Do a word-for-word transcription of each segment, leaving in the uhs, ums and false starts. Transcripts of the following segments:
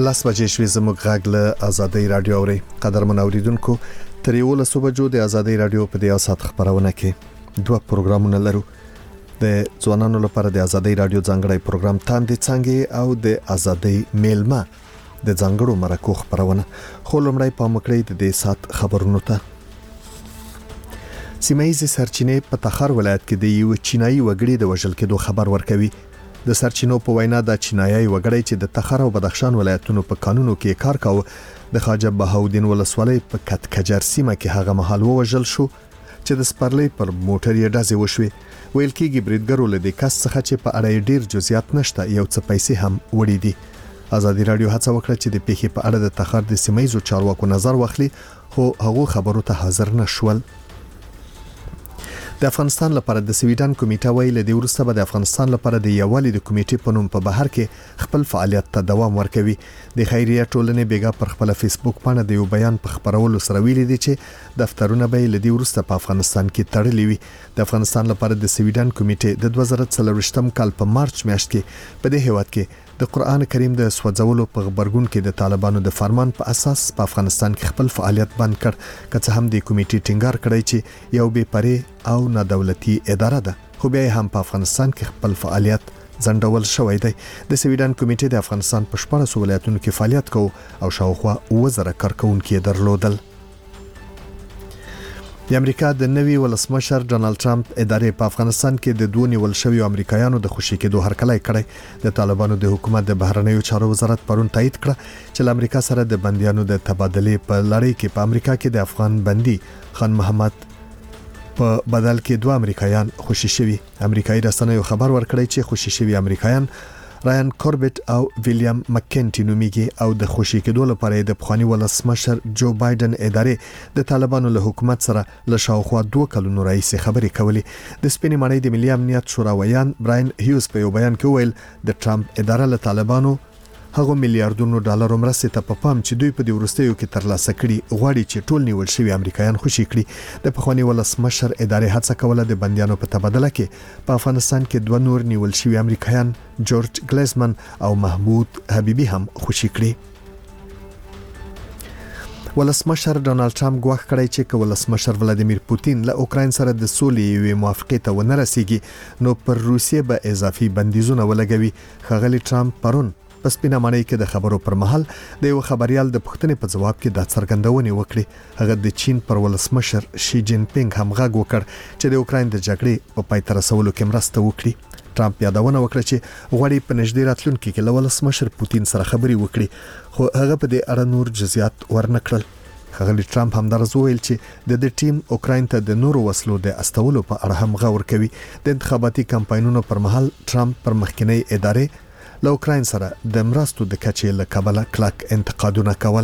لاس بجې شوې زموږ غږ له آزادۍ رادیو اوري. قدرمن اوریدونکو، تر یولسو بجو د آزادۍ رادیو په دې سات خبرونه کې دوه پروګرامونه لرو. د ځوانانو لپاره د آزادۍ رادیو ځانګړی پروګرام تاندې څنګه او د آزادۍ میلمه د ځانګړو مرکو خبرونه. خو لمړی پام وکړئ د دې سات خبرونو ته. سیمایي سرچینې په تخار ولایت کې د یو چینایي وګړي د وژل کېدو خبر ورکوي. د سرچینو په وینا د چینایي وګړي چې د تخار او بدخشان ولایتونو په قانونو کې کار کاوه د خواجه بهاودین ولسوالۍ په کټکجر سیمه کې هغه مهال وژل شو چې د سپرلۍ پر موټر یې ډزې وشوې. ویل کېږي بریدګرو له دې کس څخه چې په اړه ډیر جزئیات نشته یو څه پیسې هم وړي دي. آزادي رادیو هڅه وکړه چې د پیښې په اړه د تخار د سیمایي چارواکو نظر واخلي، خو هغه خبرو ته حاضر نشول. د افغانستان لپاره د سویډن کمیټه ویل د ورسته به د افغانستان لپاره د یووالي د کمیټې په نوم په بهر کې خپل فعالیت ته دوام ورکوي. د خیریه ټولنې بیګا پر خپل فیسبوک باندې د یو بیان په خبرولو سره ویلي دي چې دفترونه به ل دې ورسته په افغانستان کې تړلي وي. د افغانستان لپاره د سویډن کمیټې د دوه زره څلرویشتم کال په مارچ میاشت کې په دې هیواد کې د قرآن کریم د سوځولو په خبرګون کې د طالبانو د فرمان په اساس په افغانستان کې خپل فعالیت بند کړ. که څه هم د کمیټې ټینګار کړی چې یو بې پرې او نه دولتي اداره ده، خو بیا هم په افغانستان کې خپل فعالیت ځنډول شوی دی. د سویډن کمیټې د افغانستان په شپږ ولایتونو کې فعالیت کوي او شاوخوا اوه زره کارکونکي درلودل. د امریکا د نوي ولسمشر ډانلډ ټرمپ ادارې په افغانستان کې د دوه نیول شویو امریکایانو د خوشي کېدو هرکلی کړی. د طالبانو د حکومت د بهرنیو چارو وزارت پرون تایید کړ چې امریکا سره د بنديانو د تبادلې په لړۍ کې په امریکا کې د افغان بندي خان محمد په بدل کې دوه امریکایان خوشي شوي. امریکایي رسنیو خبر ورکړی چې خوشي شوي امریکایان رایان کوربټ او ویلیام مکینټي نومیږي او د خوشي کېدو لپاره د پخوانی ولسمشر جو بایدن ادارې د طالبانو له حکومت سره له شاوخوا دوه کلونو راهیسې خبرې کولې. د سپینې ماڼۍ د ملي امنیت شوراویان براین هیوز په یو بیان کې ویل د ټرمپ اداره له طالبانو هغه میلیارډونو ډالر مرستې ته په پام چې دوی په دې ورستیو کې ترلاسه کړي غواړي چې ټول نیول شوی امریکایان خوشي کړي. د پخوانی ولسمشر ادارې هڅه کوله د بنديانو په تبادله کې په افغانستان کې دوه نور نیول شوی امریکایان جورج ګلیزمن او محمود حبیبي هم خوشي کړي. ولسمشر ډانلډ ټرمپ ګواښ کړی چې که ولسمشر ولادیمیر پوتین له اوکراین سره د سولې یوې موافقې ته ونه رسیږي نو پر روسیې به اضافي بندیزونه ولګوي. ښاغلی ټرمپ پرون په سپینه ماڼۍ کې د خبرو پر مهال د یو خبريال د پوښتنې په جواب کې د څرګندونې وکړې. هغه د چین پر ولسمشر شي جین پینګ هم غږ وکړ چې د اوکراین د جګړې په پای ته رسولو کې مرسته وکړي. ټرمپ یادونه وکړه چې غواړي په نږدې راتلونکي کې له ولسمشر پوتین سره خبرې وکړي، خو هغه په دې اړه نور جزئیات ورنکړل. ښاغلی ټرمپ هم درز ویل چې د دې ټیم اوکراین ته د نورو وسلو د استولو په اړه هم غور کوي. د انتخاباتي کمپاینونو پر مهال ټرمپ پر مخکنی ادارې له اوکراین سره د مرستو د کچې له کبله کلک انتقادونه کول.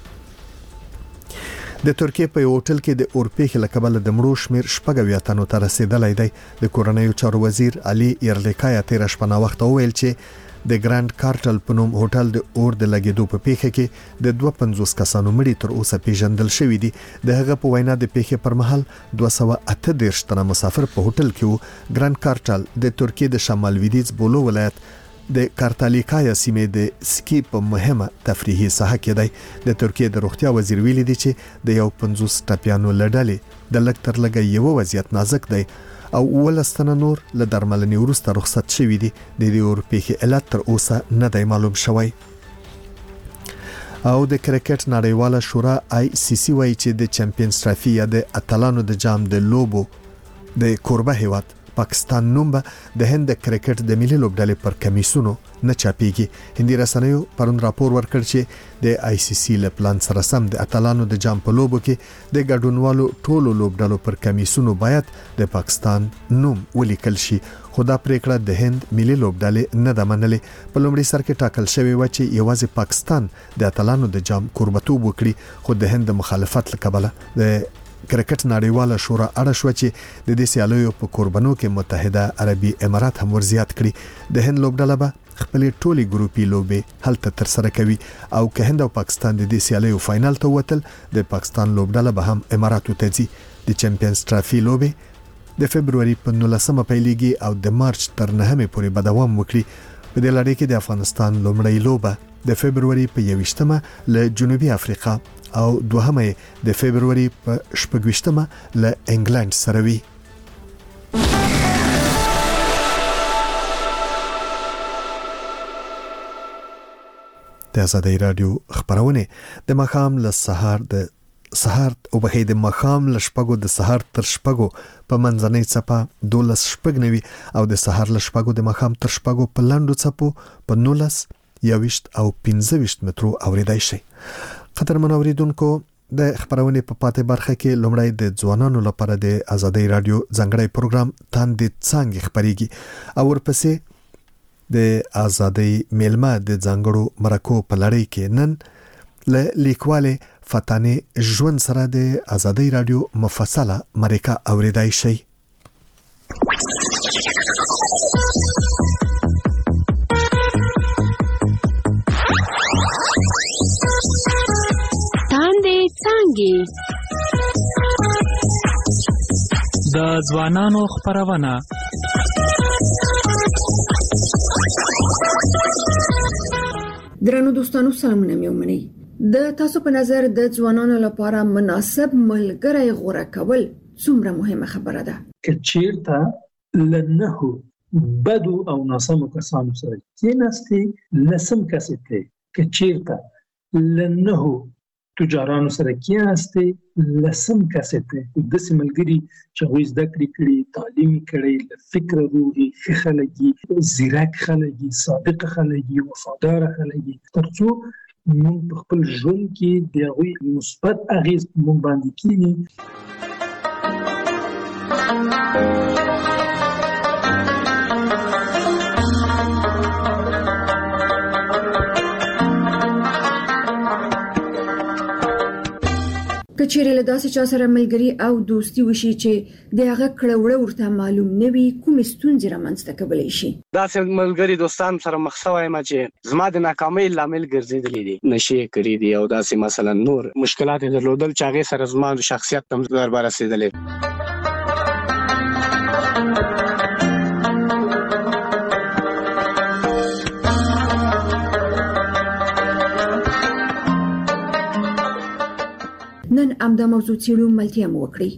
د ترکیه په یو هوټل کې د اورپېخ له کبله د مړو شمیر شپږ اویا تنو ته رسیدلی دی. د کورنیو چارو وزیر علي یرلیکایا تیر شپه نا وخت ویل چې د ګراند کارټل په نوم هوټل د اور د لګیدو په پیښه کې د دوه پنځوس کسانو مړي تر اوسه پیژندل شوی دي. د هغه په وینا د پیښې پر مهال دوه سوه اته دېرش تنه مسافر په هوټل کې وو. ګراند کارټل د ترکیه د شمال لویدیځ بولو ولایت د کارتالیکایا سیمې د سکی په مهمه تفریحي ساحه کې دی. د ترکیه د روغتیا وزیر ویلي دی چې د یو پنځوس ټپیانو لړلې د لږ تر لږه یو وضعیت نازک دی او ولستنه نور له درملنې وروسته رخصت شوی دي. د دې اورپېخې علت تر اوسه نه دی معلوم شوی. او د کرکټ نړیواله شورا آی سی سی وايي چې د چمپیونز ټرافي یا د اتلانو د جام د لوبو د کوربه هیواد پاکستان نوم به د هند د کرکټ د ملي لوبډلې پر کمیسونو نه چاپیږي. هندي رسنیو پرون راپور ورکړ چې د آی سی سی له پلان سره سم د اتلانو د جام په لوبو کې د ګډونوالو ټولو لوبډلو پر کمیسونو باید د پاکستان نوم ولیکل شي، خو دا پریکړه د هند ملي لوبډلې نه ده منلې. په لومړي سر کې ټاکل شوی و چې یوازې پاکستان د اتلانو د جام کوربتوب وکړي، خو د هند د مخالفت له کبله د کرکټ نړیواله شورا اړه شو چې د دې سیالیو په قربانو کې متحده عربي امارات هم ورزیات کړي. د هند لوبډله به خپل ټولي ګروپي لوبې هلته تر سره کوي او که هند او پاکستان د دې سیالیو فائنل ته وتل د پاکستان لوبډله به هم اماراتو ته ځي. د چمپیونز ټرافي لوبې د فبرवरी په نولسمه پیلېږي او د مارچ تر نهمه پورې به دوام وکړي. په دې لړۍ کې د افغانستان لومړی لوبه د فبرवरी په یویشتمه له جنوبي افریقا او دوهمه د فبرवरी په شپږویشتمه له انګلند سره وي. د آزادۍ رادیو خبرونه د مخام له سهار د سهار او به د مخام له شپږو د سهار تر شپږو په منځنۍ څپه دولس شپږ نوي او د سهار له شپږو د مخام تر شپږو په لاندو څپو په نولس یويشت او پنځه ویشت مترو اوریدای شي. قدرمن اوریدونکو د خبرونه په پاتې برخه کې لومړی د ځوانانو لپاره د آزادۍ رادیو ځانګړی پروګرام تاندې څنګه خبريږي او ورپسې د آزادۍ میلمه د ځانګړو مرکو په لړۍ کې نن له لیکواله فتانه ژوند سره د آزادۍ رادیو مفصله مرکه اوریدای شي. تاندې څنګه د ځوانانو خبرونه درنو دوستانو سلامونه مې ومنئ. د تاسو په نظر د ځوانانو لپاره مناسب ملګری غوره کول څومره مهمه خبره ده؟ که چیرته لنهو بدو او ناسمو کسانو سره کېناستې لسم کسې ته که چیرته لنهو تجارانو سره کېناستې لسم کسې ته د سیملګری چې هغوی زده کړې کړي تعلیم کړي فکر روحي ښه خلک زیرک خلک صادق خلک وفادار خلک ترڅو موږ په خپل ژوند کې د هغوی مثبت اغیز موږ باندې کیږي. کچېرې له داسې چا سره ملګری او دوستي وشي چې د هغه کړه وړه ورته معلوم نه وي کوم ستونزې رامنځته کولی شي. داسې ملګری دوستان سره مخ شوی ما چې زما د ناکامۍ لامل ګرځېدلی دي نشي کړی دي او داسې مثلا نور مشکلات درلودل چې هغه سره زما د شخصیت تم ضربه رسیدلې. نن امدا موضوع څیړو ملتیا مو وکړي.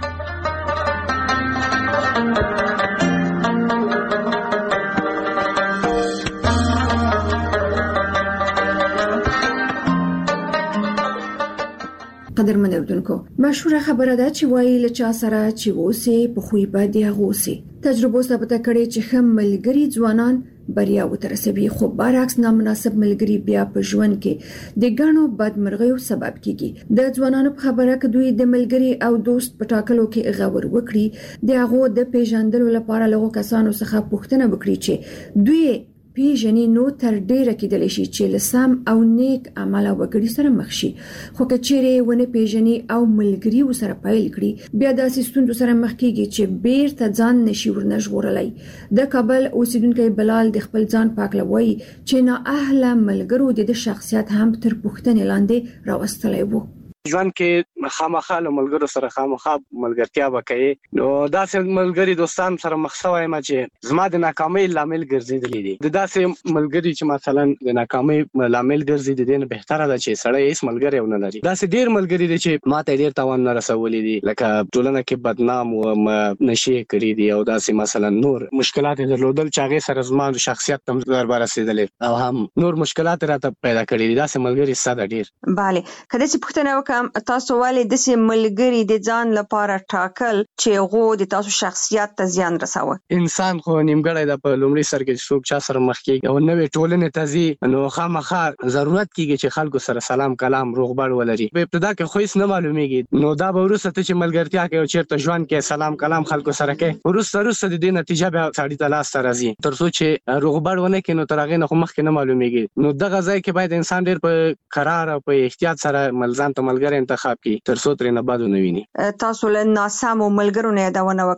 قدرمن اوردونکو مشهور خبره ده چې وایي له چا سره چې ووسې په خوی به دی غوسې. تجربه ثابته کړې چې ښه ملګري ځوانان بریا وترسوي خو برعکس نامناسب ملګری بیا په ژوند کې د ګڼو بدمرغیو سبب کیږي. د ځوانانو په خبره کې دوی د ملګری او دوست په ټاکلو کې غور وکړي د هغه د پیژندلو لپاره لغو کسانو څخه پوښتنه وکړي چې دوی پیژنې نو تر ډیره کېدلی شي چې لسم او نیک عمل وکړي سره مخ شي. خو که چیرې ونه پیژنې او ملګری وسره پیل کړي بیا داسې ستونزو سره مخ کیږي چې بیرته ځان نشي ورنژغورلی. د کابل اوسیدونکی بلال د خپل ځان پاکلوي چې نه اهله ملګرو د شخصیت هم تر پوښتنې لاندې راوستلی وو. ژوند کې خامخا له ملګرو سره خامخا ملګرتیا وکړي نو داسې ملګری دوستان سره مخ شوی ما چې زما د ناکامۍ لامل ګرځېدلی دي. د داسې ملګری چې مثلا د ناکامۍ لامل ګرځي د دې نه بهتره ده چې سړی هیڅ ملګری ونه لري. داسې ډېر ملګري دي چې ما ته ډېر تاوان نه رسولی دي لکه ټولنه کې بدنام وم نشي کړي دي او داسې مثلا نور مشکلات درلودل چې هغې سره زما د شخصیت ته ضربه رسېدلې او هم نور مشکلات راته پیدا کړي دي. داسې ملګري ستا ده ډېر. بله که داسې پوښتنه وکړم تاسو ولې داسې ملګري د ځان لپاره ټاکل چې هغه د تاسو شخصیت ته زیان رسوي؟ انسان خو نیمګړی ده په لومړي سر کې څوک چا سره مخ کېږي او نوې ټولنې ته ځي نو خامخا ضرورت کېږي چې خلکو سره سلام کلام روغبړ ولري. په ابتدا کې خو هیڅ نه معلومیږي نو دا به وروسته ته چې ملګرتیا کوي او چېرته ژوند کې سلام کلام خلکو سره کوي وروسته وروسته د دې نتیجه بیا سړي ته لاسته راځي تر څو چې روغبړ ونه کړي نو تر هغې نه خو مخکې نه معلومیږي. نو دغه ځای کې باید انسان ډېر په قرار او په احتیاط سره ځان ته ملګری انتخاب کړي تر څو ترې نه بد ونه ویني. تاسو له ناسمو ملګرو نه یادونه وکړه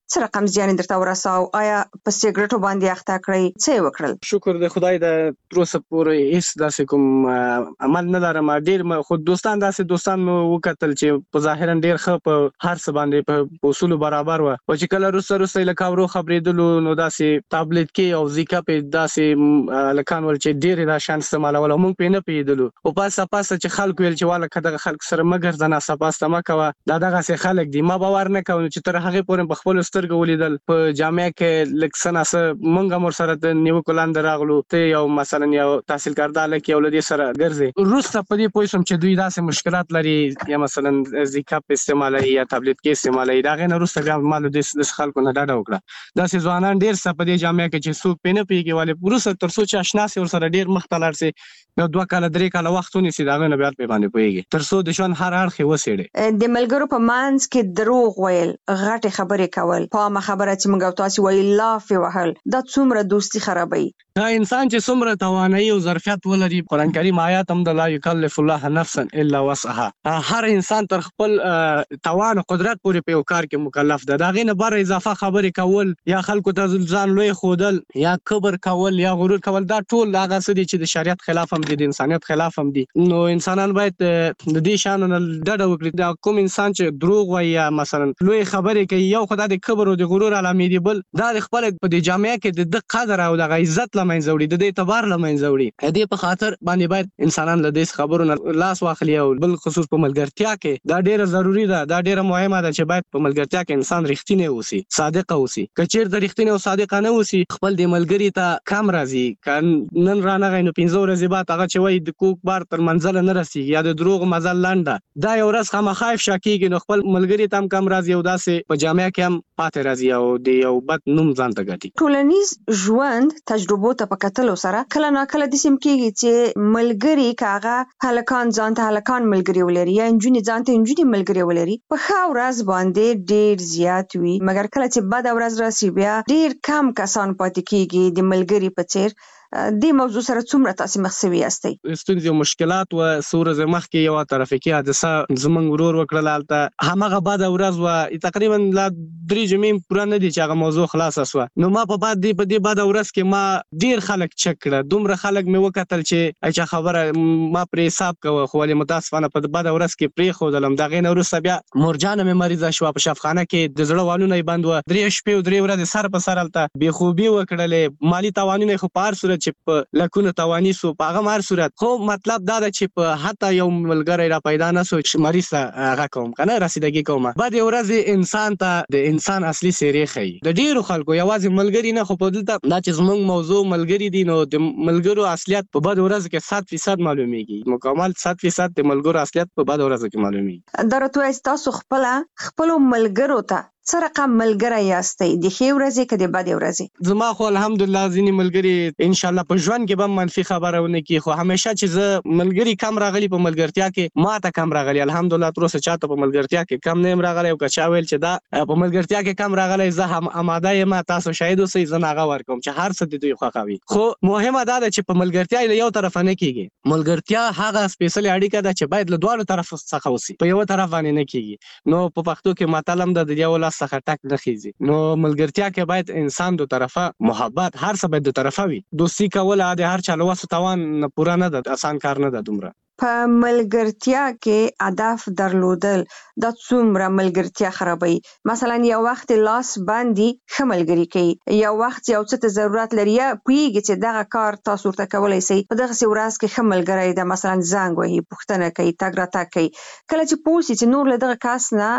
څه رقم زیان درته ورساو؟ آیا په سیګریټو باندې اخته کړی؟ څه یې وکړل؟ شکر د خدای د تر اوسه پورې هیڅ داسې کوم عمل نه لرم. ډیر خو دوستان داسې دوستان مو وکتل چې په ظاهرا ډیر ښه په هر څه باندې په اصول برابر و، او چې کله روسه روسه له کاورو خبرېدلو نو داسې تابلیت کې او زیکا په داسې لکان ول چې ډیر دا شان استعمالول او موږ په نه پیدلو او پاسه پاسه چې خلک ویل چې والا کده خلک سره مګر ځنه سپاسته ما کوه دا دغه سه خلک دي. ما باور نه کوم چې تر هغه پورې په خپل سترګو ولیدل په جامع کې لکسنه سره مونږه مر سره نیو کولان دراغلو ته یو مثلا یو تحصیل کرداله کې ولدي سره ګرځي روسه په دې پوه سم چې دوی داسې مشکلات لري یا مثلا زیکا په استعمالي یا تابلیت کې استعمالي دا غنه روسه بیا مال د خلکو نه ډاډه وکړه. دا سه ځوانان ډیر څه په دې جامع کې چې څوک پینې پیږي والے روسه تر څو چې آشنا سي ور سره ډیر مختلر سي نو دوه کال درې کال وختونه سي دا غنه بیا په باندې پیږي تر څو د شون هر اړخ وسېړي. د ملګرو په مانس کې دروغ ویل، غټه خبرې کول، په ما خبره چې موږ تاسو ویل لاف وهل، دا څومره دوستي خرابوي. دا انسان چې څومره توانایي او ظرفیت ولري، قرآن کریم آیات هم د لا یکلف الله نفسا الا وسعها، هر انسان تر خپل توان او قدرت پورې په یو کار کې مکلف ده. دا غینه بار اضافه خبرې کول یا خلکو ته ځان لوی خودل یا کبر کول یا غرور کول دا ټول هغه څه دي چې د شریعت خلاف هم دي، د انسانیت خلاف هم دي. نو انسانان باید د دې شان نه ډډه وکړي. دا کوم انسان چې دروغ وایي یا مثلا لوی خبرې کوي، یو خدای د کبر او د غرور علامې دي، بل دا د خپل په دې جامعه کې د قدر او د عزت لمنځه وړي، د دې اعتبار لمنځه وړي. دې په خاطر باندې باید انسانان له دې خبرو نه لاس واخلي او بل خصوص په ملګرتیا کې دا ډیره ضروری ده، دا ډیره مهمه ده چې باید په ملګرتیا کې انسان رښتینی اوسي، صادق اوسي. کچیر د رښتینی او صادق نه اوسي، خپل د ملګری ته کم راځي، کان نن رانه غینو پنځه ورځې بعد هغه چې وای د کوک بار تر منزل نه رسي یا د دروغ مزل لنډه، دا یو ورځ خامخایف شکیږي نو خپل ملګری ته هم کم راځي او داسې په جامعه کې هم پاتې راځي او د یو بد نوم ځان ته ګټي. ټولنیز ژوند تجربو ته په کتلو سره کله نا کله د سیم کېږي چې ملګری کاغه هلکان ځان ته هلکان ملګری ولري یا انجونی ځان ته انجونی ملګری ولري، په ښه ورځ باندې ډیر زیات وي، مګر کله چې بد ورځ راسي بیا ډیر کم کسان پاتې کېږي د ملګری په څیر. د موضوع سره څومره تاسو مخ سوي یاستئ؟ ستونزې او مشکلات و سورز مخ کې یو ترافیکي حادثه زمنګ ورور وکړل، البته همغه بعد ورځ و تقریبا لا درې جمعې پوره نه دي چې هغه موضوع خلاص اسوه. نو ما په بعد دی په دې بعد ورځ کې ما ډیر خلک چک کړه، دومره خلک مې وکتل چې اچھا خبره ما پرې حساب کوه، خو ولې متاسفانه په بعد ورځ کې پرې خودلم. دا غینه وروسته بیا مورجانه مې مریضه شو په شفاخانه کې، د زړه والونه یې بند و، درې شپې او درې ورځې سر په سر الته بې خوبي وکړلې، مالی تاوانونه خو په هر صورت چې په لکونه توانی سو په هغه مار صورت. خو مطلب دا ده چې په حتی یو ملګری را پیدا نه سو چې مریض ته هغه کوم کنه رسیدګي کومه. بعد ورځ انسان ته د انسان اصلي سیری خي، د ډیرو خلکو یوازې ملګری نه خو په دلته دا چې زموږ موضوع ملګری دي نو د ملګرو اصلیت په بعد ورځ کې صد فیصد معلومیږي، مکمل صد فیصد د ملګرو اصلیت په بعد ورځ کې معلومیږي. درته تاسو خپل خپل ملګرو ته څه رقم ملګری یاستئ، د ښې ورځې که د بدې ورځې؟ زما خو الحمدلله ځینې ملګري ان شاء الله په ژوند کې به منفي خبره ونه کړي، خو همیشه چې زه ملګري کم راغلي په ملګرتیا کې ما ته کم راغلي، الحمدلله تر اوسه چاته په ملګرتیا کې کم نه یم راغلی. او که چا ویل چې دا په ملګرتیا کې کم راغلی زه هم آماده یم، تاسو شاهد اوسئ، زه هغه ورکوم چې هر څه د دوی خوښوي. خو مهمه دا ده چې په ملګرتیا له یو طرفه نه کېږي، ملګرتیا هغه سپیشلي اړیکه ده چې باید له دواړو طرفو څخه وسي، په یو طرف باندې نه کېږي. نو په پښتو کې متل هم ده د یو لاس څخه ټک نه خېږي. نو ملګرتیا کې باید انسان دو طرفه محبت هر څه باید دو طرفه وي، دوستي کول د هر چا له وسو توان نه پوره نه ده، آسان کار نه ده دومره. په ملګرتیا کې هدف درلودل دا څومره ملګرتیا خرابوي؟ مثلا یو وخت لاس باندې ښه ملګري کوي، یو وخت یو څه ته ضرورت لري یا پوهیږي چې دغه کار تاسو ورته کولی شئ، په دغسې ورځ کې ښه ملګری ده مثلا زنګ وهي، پوښتنه کوي، تګ راتګ کوي، کله چې پوه شي چې نور له دغه کس نه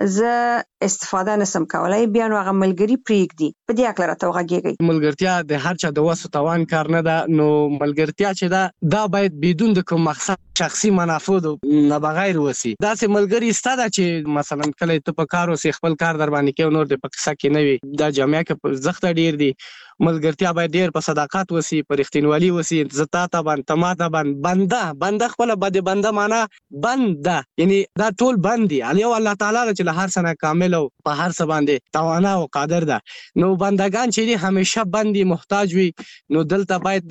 زه استفاده نسم کولای بیا نو هغه ملګری پریږدي، په دې هکله راته وغږیږئ. ملګرتیا د هر چا د وسو توان کار نه ده، نو ملګرتیا چې ده دا باید بدون د کوم مقصد شخصي منافع نه بغیر وسی. داسې ملګری ستا ده چې مثلا کله ته په کار اوسې خپل کار در باندې کوي نور د په قصه کې نه وي، دا جامعه کې زښته ډیر دي. ملګرتیا باید ډیر په صداقت وسی، په رښتینولي وسی، زتا ته باندې تما ته باندې بنده بنده خپل بده بنده معنا بنده، یعنی دا ټول بندي علی الله تعالی چې له هر څه نه کامل او په هر څه باندې توانا او قادر ده. نو بندگان چې دي همیشه بندي محتاج وي، نو دلته باید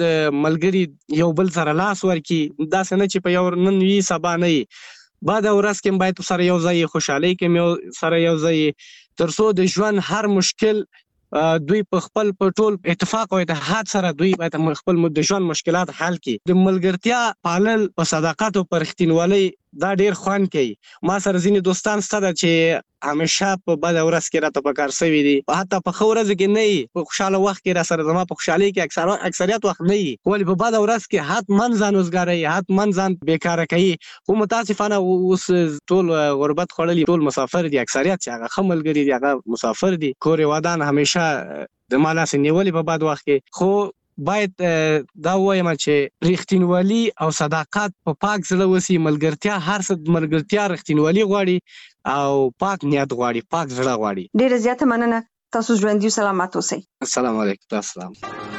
ملګری یو بل سره لاس ورکي، دا څنګه چې په یو نن وی سبا نه بعد ورځ کې باید سره یو ځای خوشحالي کې مې سره یو ځای ترڅو د ژوند هر مشکل دوی په خپل په ټول اتفاق او اتحاد سره دوی باید خپل د ژوند مشکلات حل کړي. د ملګرتیا پالل په صداقت او پر رښتینولۍ دا ډیر خوند کوي. ما سره ځینې دوستان ستاسو چې همیشه په بد ورځ کې راته پکار سوي دي، حتی په ښه ورځ کې نه وي، په خوشاله وخت کې را سره زما په خوشحالۍ کې اکثر اکثریت وخت نه وي، ولې په بد ورځ کې حتمن ځان وزګاروي، حتمن ځان بیکاره کوي. خو متاسفانه اوس ټول غربت خوړلي، ټول مسافر دي، اکثریت چې هغه ښه ملګري دي هغه مسافر دي، کور یې ودان همیشه د ما لاس نیولې په بد وخت کې. خو باید دا وایم چې رښتینولي او صداقت په پاک زړه وسی. ملګرتیا هر څه ملګرتیا رښتینولي غواړي او پاک نیت غواړي، پاک زړه غواړي. ډیره زیاته مننه. تاسو ژوندي او سلامت اوسئ. السلام علیکم. السلام.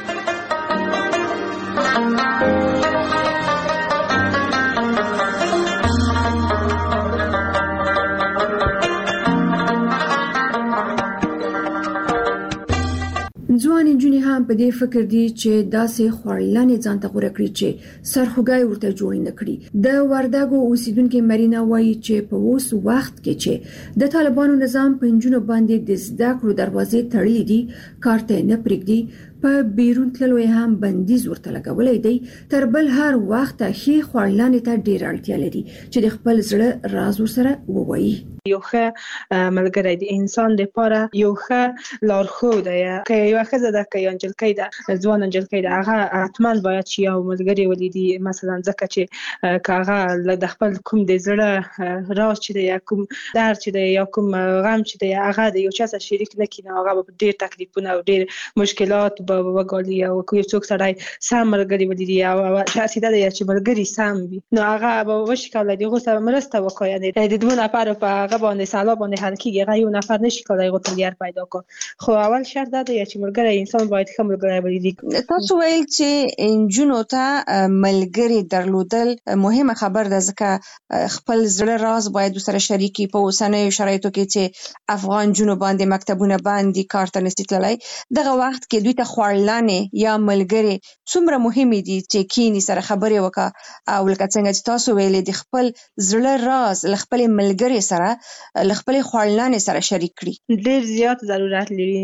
ځوان نجونې هم په دې فکر دي چې داسې خورلانې ځان ته غوره کړي چې سرخوږی ورته جوړ نه کړي. د وردګو اوسیدونکو مرینا وایي چې په اوس وخت کې چې د طالبانو نظام په نجونو باندې د زده کړو دروازې تړلې دي، کار ته نه پرېږدي، په بیرون تللو هم بندیز ورته لګولې دی، تر بل هر وخت ښې خورلانې ته ډېر اړتیا لري چې د خپل زړه راز ورسره ووایي. یو ښه ملګری د انسان لپاره یو ښه لارښود دی. که یو ښځه ده که یو نجلۍ ده، ځوان نجلۍ ده، هغه حتما باید چې یو ملګری ولري. مثلا ځکه چې که هغه د خپل کوم د زړه راز چې دی یا کوم درد چې دی یا کوم غم چې دی هغه د یو چا سره شریک نه کړي، نو هغه به ډېر تکلیفونه او ډېر مشکلات به وګالي. او که یو څوک سړی سم ملګری ولري او شخصیت دی چې ملګری سم وي، نو هغه به وشي کولی د هغو سره مرسته وکړي. یعنې د دوه نفرو په هغه باندې سلا باندې حل کېږي، هغه یو نفر نشي کولی هغو ته لار پیدا کړي. خو اول شرط دا دی چې ملګری انسان باید ښه ملګری ولري. تاسو ویل چې نجونو ته ملګری درلودل مهمه خبر ده، ځکه خپل زړه راز باید ورسره شریکي. په اوسنیو شرایطو کې چې افغان نجونو باندې مکتبونه باندې کار ته نشي تللی، دغه وخت کې دوی ته خورلانې یا ملګري څومره مهمې دي چې کینی سره خبرې وکړه، او لکه څنګه چې تاسو ویلې د خپل زړه راز له خپلې ملګري سره له خپلې خورلانې سره شریک کړي. ډېر زیات ضرورت لري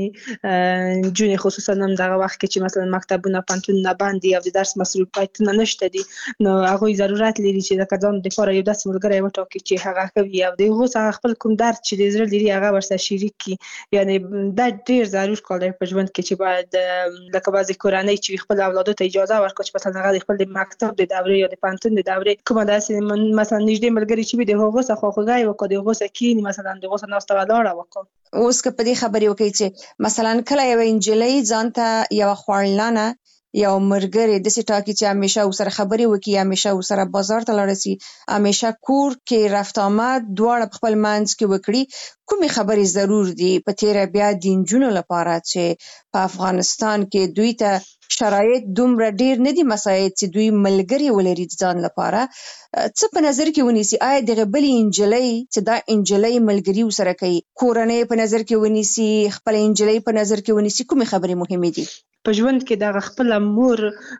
نجونې، خصوصا هم دغه وخت کې چې مثلا مکتبونه پوهنتونونه بند دي او د درس مصروفیتونه نشته دي، نو هغوی ضرورت لري چې د ځان دپاره یو داسې ملګری وټاکي چې هغه ښه وي او د هغو څخه خپل کوم درد چې د زړه لري هغه ورسره شریک کړي. یعنې دا ډېر ضرور کار دی په ژوند کې چې باید لکه بعضې کورنۍ چې خپل اولادو ته اجازه ورکړي چې مثلا هغه د خپل د مکتب د دورې یا د پوهنتون د دورې کومه داسې مثلا نږدې ملګري چې وي د هغو څخه خواخوږی وکړي، د هغو سره کښېني، مثلا د هغو سره ناسته ولاړه وکړي. اوس که په دې خبرې وکړئ چې مثلا کله یوه نجلۍ ځان ته یوه خورلانه یو ملګری داسې ټاکي چې همیشه ورسره خبرې وکړي، همیشه ورسره بازار ته لاړه شي، همیشه کور کې رفت آمد دواړه په خپل منځ کې وکړي، کومې خبرې ضرور دي؟ په تیره بیا د نجونو لپاره چې په افغانستان کې دوی ته شرایط دومره ډیر نه دي مساعد چې دوی ملګري ولري د ځان لپاره، څه په نظر کې ونیسي؟ آیا دغه بلې نجلۍ چې دا نجلۍ ملګري ورسره کوي، کورنۍ په نظر کې ونیسي، خپله نجلۍ په نظر کې ونیسي، کومې خبرې مهمې دي؟ په ژوند کې دغه خپله مور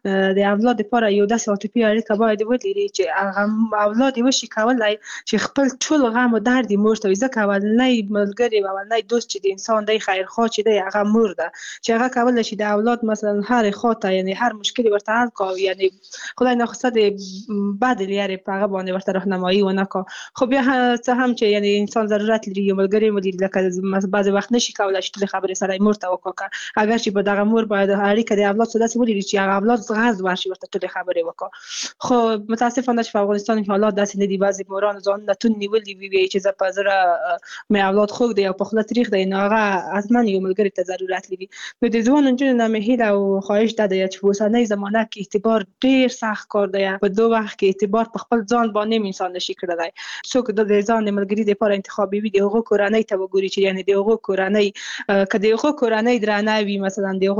د اولاد لپاره یو داسې عاطفي اړیکه باید ولري چې هغه اولاد یې وشي کولی چې خپل ټول غم او درد یې مور ته وي. ځکه اولنی ملګری او اولنی دوست چې د انسان دی، خیرخواه چې دی، هغه مور ده چې هغه کولی شي د اولاد مثلا هرې خوا ته یعنې هر مشکل یې ورته حل کړي، یعنې خدای ناخواسته د بد لارې په هغه باندې ورته راهنمایي ونه کړي. خو بیا څه هم چې یعنې انسان ضرورت لري یو ملګری ولري، لکه بعضې وخت نشي کولی چې ټولې خبرې سره یې مور ته وکړي، اگر چې به دغه مور باید اړیکه د اولاد سره داسې ولري چې هغه اولاد زغز ورشي ورته ټولې خبرې وکړي. خو متاسفانه چې په افغانستان کې حالات داسې نه دي، بعضې موران ځانونه توند نیولي وي چې زه په زړه مې اولاد خوږ دی او په خوله تریخ دی، نو هغه حتما یو ملګري ته ضرورت لري. نو د ځوان نجونو نه مې هیله او خواهش دا دی چې په اوسنۍ زمانه کې اعتبار ډېر سخت کار دی. په دو وخت کې اعتبار په خپل ځان باندې هم انسان نشي کړلی. څوک د ځان د ملګري دپاره انتخابوي، د هغو کورنۍ ته وګوري چې یعنې د هغو کورنۍ که د هغو کورنۍ درانه وي، مثلا د هغو کورنۍ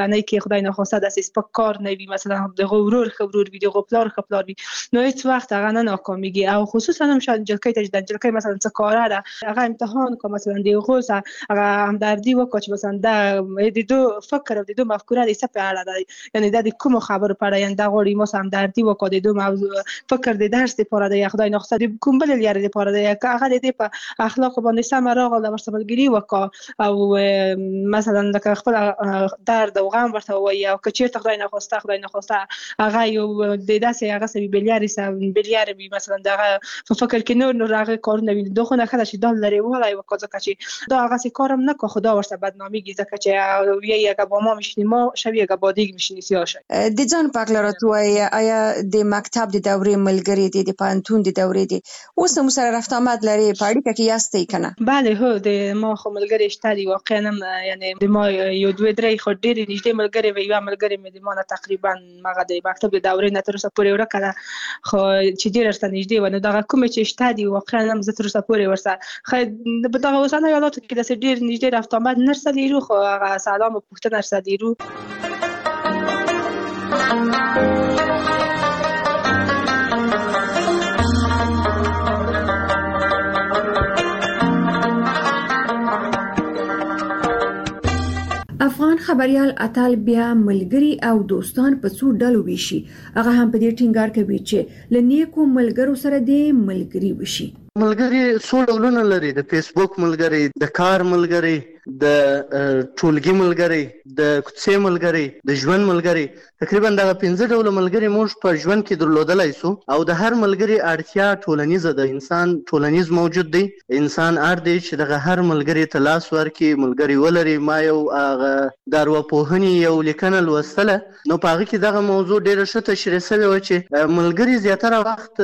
کورنۍ کې خدای نه خواسته داسې سپک کار نه وي مثلا د ورور خبرور وي د پلار خپلار وي نو هیڅ وخت هغه نه ناکامیږي او خصوصا هم شاید جلکې ته د جلکې مثلا څه کار ده هغه امتحان کو مثلا دی غوسه هغه همدردی وکړي چې مثلا د د دو فکر او د دو مفکوره د څه په اړه ده یعنی د کوم خبر په اړه یعنی دا غوړي مو همدردی وکړي د دو موضوع فکر د درس لپاره د خدای نه خواسته کوم بل لري لپاره د هغه د په اخلاق باندې سم راغله ورسملګری وکړه او مثلا د خپل درد او غم ورته وایي او کچیر ته خدای نه خواسته خدای نه خواسته هغه یو د داسې هغه سوي بلیاري سم بلیاري به مثلا دا فکر کې نور نور هغه کار نه ویل دوه نه خلاص دال لري ولای وکړه چې دا هغه سي کارم نه کو خدا ورته بدنامي ځکه چې یی هغه با ما میشنی ما شوی هغه با دیګ میشنی سیاشه د ځان پاک لراتوي آیا د مکتب د دورې ملګری دي د پانتون د دورې دي اوس هم سره رفت آمد لري پاړی کې یاستې کنه بله هو د ما خو ملګری شته دی واقعا یعنی د ما یو دوه درې خو ډېر نږدې ملګری وي یو ملګری مې د ما تقریبا مغه د مکتب د دورې نه تر اوسه پورې ورکړه خو چې ډېر ورته نږدې و نو دا کوم چې شته دی واقعا هم زه تر اوسه پورې ورسره خو په دغه اوسنۍ حالاتو کې داسې ډېر نږدې رفت آمد نرسه لرو خو هغه سلام او پوښتنه نرسه لرو افغان خبريال اتل بیا ملګری او دوستان په څو ډلو ویشي هغه هم په دې ټینګار کوي چې لنیکو ملګرو سره دې ملګری وشي ملګری څو ډولونه لري د فیسبوک ملګری د کار ملګری د ټولګي ملګری د کوڅې ملګری د ژوند ملګری تقریبا دا پنځه ډول ملګری موږ په ژوند کې درلودلای سو او د هر ملګری اړتیا ټولنیزه ده انسان ټولنیز موجود دی انسان اړ دی چې دغه هر ملګری ته لاس ورکړي ملګری ولري ما یو دارواپوهنې یو لیکنه لوستله نو په هغه کې دغه موضوع ډیره ښه تشریح شوې و چې ملګری زیاتره وخت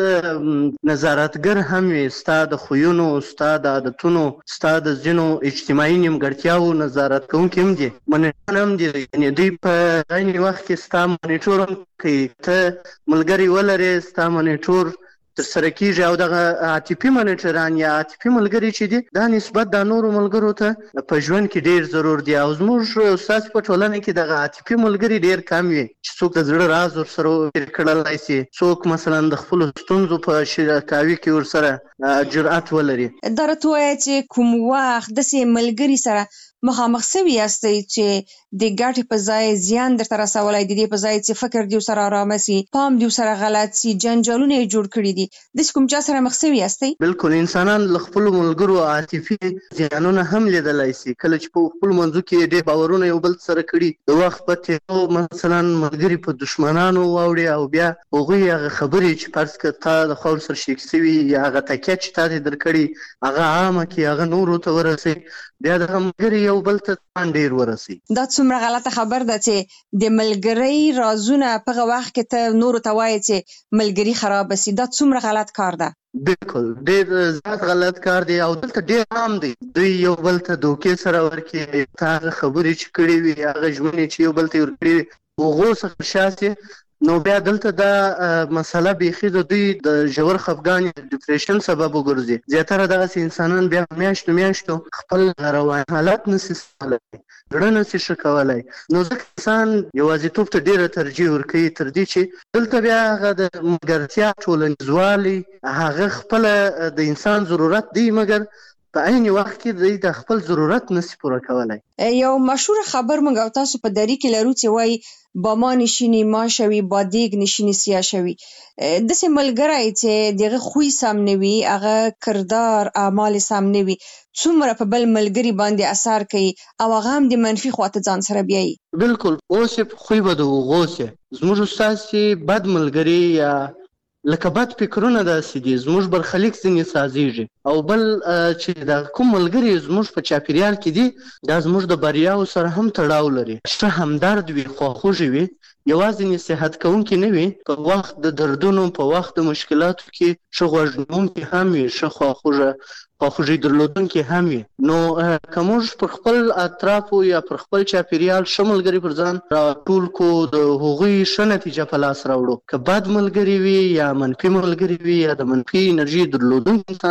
نظارتګر هم وي ستا د خویونو ستا د عادتونو ستا د ځینو اجتماعي نیمګړتیاوو نظارت کوونکي هم دي منیټور هم دي یعنې دوی په عین وخت کې ستا منیټور هم کوي ته ملګري ولرې ستا منیټور ترسره کیږي او دغه عاطفي منیټران یا عاطفي ملګري چې دي دا نسبت د نورو ملګرو ته په ژوند کې ډیر ضرور دي او زموږ ستاسو په ټولنه کې دغه عاطفي ملګري ډیر کم وي چې څوک د زړه راز ورسره کړلای شي څوک مثلا د خپل ستونزو په شریکاوي کې ورسره جرأت ولري دا راته وایي چې کوم وخت داسې ملګري سره مخامخ سوي یاستئ چې د ګټې په ځای زیان درته رسولی د دې په ځای چې فکر دې ورسره ارامه سي پام دې ورسره غلط سي جنجالونه یې جوړ کړي دي داسې کوم چا سره مخ سوي یاستئ بلکل انسانان له خپلو ملګرو عاطفي زیانونه هم لیدلی سي کله چې په خپلو منځو کې ډېر باورونه یو بل سره کړي د وخت په تېرو مثلا ملګري په دښمنانو واوړي او بیا هغوی هغه خبرې چې فرض کړه تا د خوا ورسره شریک سوي یا هغه تکیه چې تا دې درکړي هغه عامه کړي هغه نورو ته ورسوي بیا دغه ملګري یو بل ته ډیر ورسي دا څومره غلطه خبر ده چې د ملګرۍ رازونه په هغه وخت کې ته نورو ته وایې چې ملګري خراب سي دا څومره غلط کار ده بالکل ډیر زیات غلط کار دی او دلته ډیر عام دی دوی یو بل ته دوکې سره ورکړي تا هغه خبرې چې کړې وي هغه ژمنې چې یو بل ته ورکړي وي هغو څخه شاسي نو بیا دلته دا مسله بیخي د دوی د ژور خفګان یا ډیپریشن سبب وګرځي زیاتره دغسې انسانان بیا میاشتو میاشتو خپل رواني حالت نسي سمولی زړه نسي ښه کولی نو ځکه انسان یوازیتوب ته ډېره ترجیح ورکوي تر دې چې دلته بیا هغه د ملګرتیا ټولنیزوالی هغه خپله د انسان ضرورت دی مګر په عین وخت کې دوی د خپل ضرورت نسي پوره کولی یو مشهور خبر موږ او تاسو په دری کې لرو چې وایي با ما نشینی ما شوي با دیګ نشینی سیا شوي داسې ملګری چې دغه خوی سم نه وي هغه کردار اعمال سم نه وي څومره په بل ملګري باندې اثر کوي او هغه هم د منفي خواته ځان سره بیایي بالکل اوس خوی به د هغو سي زموږ ستاسې بد ملګري یا لکه بد فکرونه داسې دي زموږ برخلیک ځینې سازیږي او بل چې د کوم ملګري زموږ په چاپیریال کې دي دا زموږ د بریاو سره هم تړاو لري ښه همدرد وي خواخوږي وي یوازې نصیحت کوونکي نه وي په وخت د دردونو په وخت د مشکلاتو کې ښه غوږ نیونکي هم وي ښه خواخوږه خواخوږي درلودونکي هم وي نو که موږ پر خپل اطرافو یا پر خپل چاپیریال ښه ملګري پر ځان راټول کړو د هغوی ښه نتیجه په لاس راوړو که بد ملګري وي یا منفي ملګري وي یا د منفي انرژي درلودونکي انسانان مو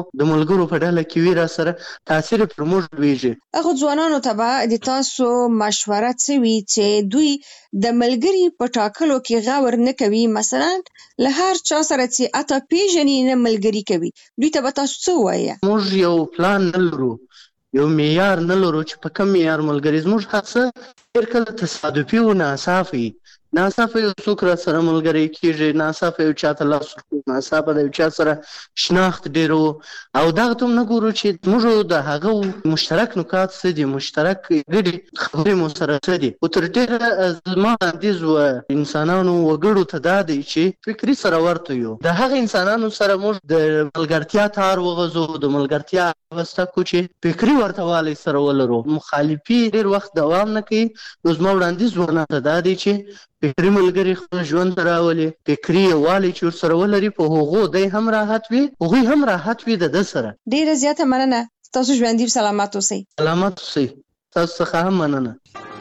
د ملګرو په ډله کې وي را سره تاثیر پر موږ لویږي. هغه ځوانانو ته به د تاسو مشوره څه وي چې دوی د ملګري په ټاکلو کې غور نه کوي؟ مثلا له هر چا سره چې اته پیژنې نه ملګري کوي، دوی ته به تاسو څه ووایه؟ موږ یو پلان نه لرو، یو معیار نه لرو چې په کوم معیار ملګري. زموږ هر څه ډېر کله تصادفي او ناڅاپي ناڅاپه یو څوک را سره ملګری کېږي، ناڅاپه یو چا ته لاس ورکوو، ناڅاپه د یو چا سره شناخت ډېر و او دغه ته هم نه ګورو چې موږ د هغه مشترک نکات څه دي، مشترک ګډې خبرې مو سره څه دي. خو تر ډېره زما وړاندیز و انسانانو وګړو ته دا دی چې فکري سره ورته یو، د هغه انسانانو سره موږ د ملګرتیا تار وغځو، د ملګرتیا وسته کو چې فکري ورته والی سره ولرو. مخالفي ډېر وخت دوام نه کوي. نو زما وړاندیز ورنه ته دا دی چې فکري ملګري خپل ژوند ته راولي، فکري یووالی چې ورسره ولري، په هغو دی هم راحت وي، هغوی هم راحت وي د ده سره. ډېره زیاته مننه. تاسو ژوندي سلامت اوسئ. سلامت اوسئ. تاسو څخه هم مننه.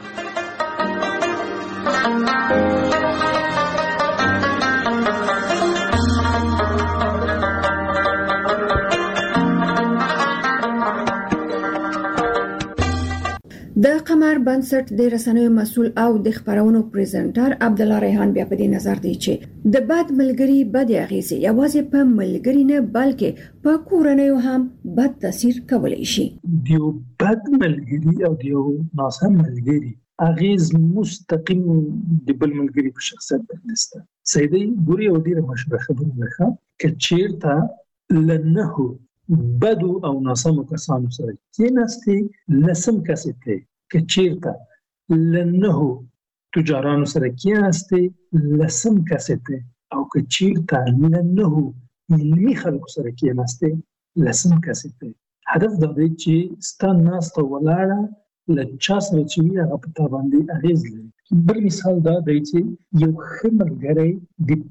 د قمر بنسټ د رسنیو مسؤل او د خبرونو پریزنټر عبدالله ریحان بیا په دې نظر دی چې د بد ملګری بد اغیزه یوازې په ملګری نه بلکې په کورنیو هم بد تاثیر کولی شي. دیو بد ملګری او دیو ناسم ملګری اغیز مستقیم د بل ملګری په شخصیت باندې سیدی ګوري او ډیره مشهور خبره ده چې چیرته لنه بدو او ناسم کسانو سره کېناستي، لسم کس ته که چیرته لنه تجارانو سره کېناستي، لسم کس ته او که چیرته لنه علمي خلکو سره کېناستي، لسم کس ته. هدف دا دی چې ستا ناسته ولاړه له چا سره چې وي هغه په تا باندې اغېز لري. بل مثال دا دی چې یو ښه ملګری د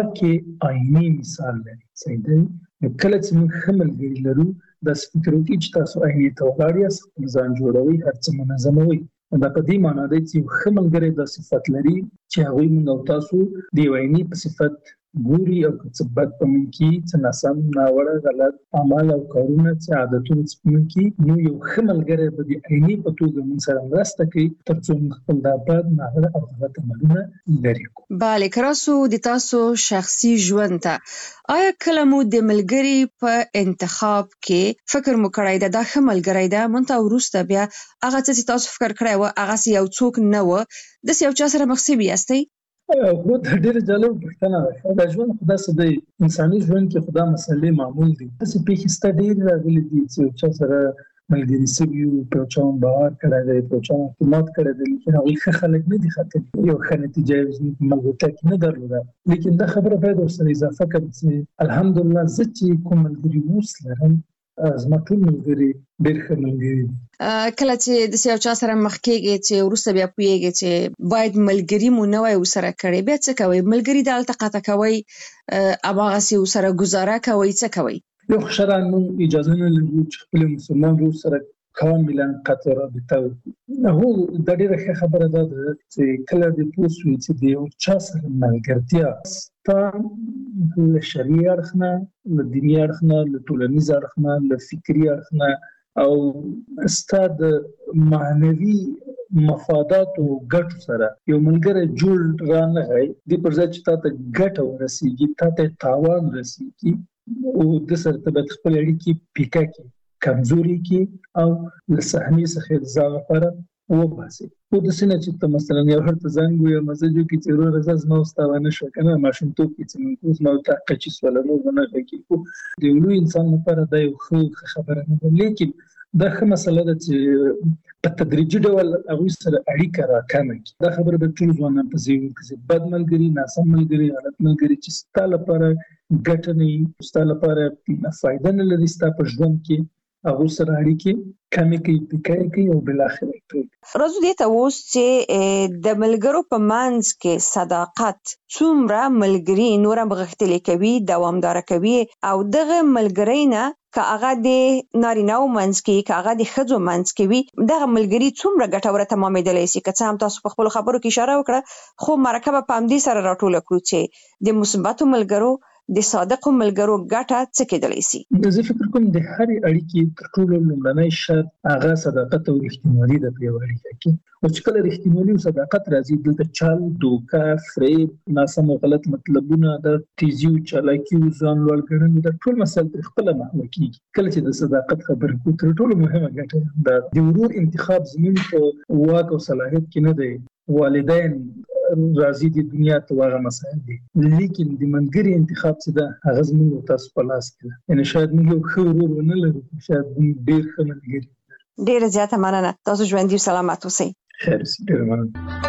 پاکې آینې مثال لري. صحیح دی. نو کله چې موږ ښه ملګري لرو داسې فکر وکړئ چې تاسو آینې ته ولاړ یاست، خپل ځان جوړوئ، هر څه منظموئ. دا په دې معنا دی چې یو ښه ملګری دا صفت لري چې هغوی موږ او تاسو د یو آینې په صفت ګوري او که څه بد په موږ کې، څه ناسم ناوړه غلط اعمال او کارونه، څه عادتونه چې په موږ کې، نو یو ښه ملګری به د آینې په توګه موږ سره مرسته کوي تر څو موږ خپل دا بد ناوړه او غلط عملونه لرې کړو. بله، که راسو د تاسو شخصي ژوند ته، آیا کله مو د ملګري په انتخاب کې فکر مو کړی ده دا ښه ملګری ده، منتها وروسته بیا هغه څه چې تاسو فکر کړی و هغسې یو څوک نه و، داسې یو چا سره مخ شوي یاستئ؟ خو دا ډېره جالبه پوښتنه ده. دا ژوند خو داسې دی، انساني ژوند کې خو دا مسلې معمول دي. داسې پېښې سته ډېرې راغلي دي چې یو چا سره ملګري شوي وو، په یو چا باور کړی دی، په یو چا اعتماد کړی دی، لیکن هغوی ښه خلک نه دي ختلي، یو ښه نتیجه یې زموږ په ملګرتیا کې نه درلوده. لیکن دا خبره باید ورسره اضافه کړم چې الحمدلله زه چې کوم ملګري اوس لرم، زما ټول ملګري ډېر ښه ملګري دي. کله چې د یو چا سره مخ کېږئ چې وروسته بیا پوهېږئ چې باید ملګري مو نه وای ورسره کړی، بیا څه کوئ؟ ملګري دلته قطع کوئ، هماغسې ورسره ګزاره کوئ، څه کوئ؟ یو شرعاً موږ اجازه نه لرو چې خپل مسلمان ورور سره کاملا قطع رابطه وکړو. هو دا ډېره ښه خبره ده چې کله دې پوه شوې چې د یو چا سره ملګرتیا ستا له شرعي اړخ نه، له دیني اړخ نه، له ټولنیز اړخ نه، له فکري اړخ نه او ستا د معنوي مفاداتو ګټو سره یو ملګری جوړ رانغی، دې پر ځای چې تا ته ګټه ورسېږي، تا ته تاوان رسېږي، او د سره ته باید خپل اړیکې پیکه کړي، کمزوري کړي او له صحنې څخه د ځان لپاره وباسي. خو داسې نه چې ته مثلا یو هر ته زنګ ووایې مسج وکړي چې وروره زه زما او ستا ونه شوه، که نه ماشومتوب کې چې موږ اوس ما او تا قچي شوله، نور به نه غږېږي. خو د یو لوی انسان لپاره دا یو ښه خبره نه ده. لیکن دا ښه مسله ده چې په تدریجي ډول هغوی سره اړیکه راکمه کړي. دا خبره به ټول ځوانان په ذهن کې چې بد ملګري، ناسم ملګري، غلط ملګري چې ستا لپاره ګټه نه وي، ستا لپاره فایده نه لري ستا په ژوند کې، هغو سره اړیکې کمې کوي، پیکه کوي او بالاخره یې پرېږدي. راځو دې ته اوس چې د ملګرو په منځ کې صداقت څومره ملګري نور هم غښتلي کوي، دوامداره کوي، او دغه ملګري نه که هغه د نارینه‌و منځ کې، که هغه د ښځو منځ کې وي، دغه ملګري څومره ګټوره تمامېدلی شي. که څه هم تاسو په خپلو خبرو کې اشاره وکړه، خو مرکه به په همدې سره راټوله کړو چې د مثبتو ملګرو د صادقو ملګرو ګټه څه کېدلی شي؟ زه فکر کوم د هرې اړیکې تر ټولو لومړنی شرط هغه صداقت او رښتینولي ده په یوه اړیکه کې. او چې کله رښتینولي او صداقت راځي دلته چل، دوکه، فریب، ناسم او غلط مطلبونه، د تیزي او چالاکي او ځان لوړ ګڼل د ټول مسایل تر خپله محوه کېږي. کله چې د صداقت خبرې کوو تر ټولو مهمه ګټه ده د ورور انتخاب زموږ په واک او صلاحیت کې نه دی. والدین راځي د دنیا ته واغه مسایل دي، لیکن د منګري انتخاب څه ده هغه زموږ تاسو په لاس کې ده. یعنی شاید موږ یو ښه ورور ونه لرو، شاید موږ ډېر ښه ملګري. ډېره زیاته مننه. تاسو ژوندي او سلامت اوسئ. خیر اوسئ. ډېره مننه.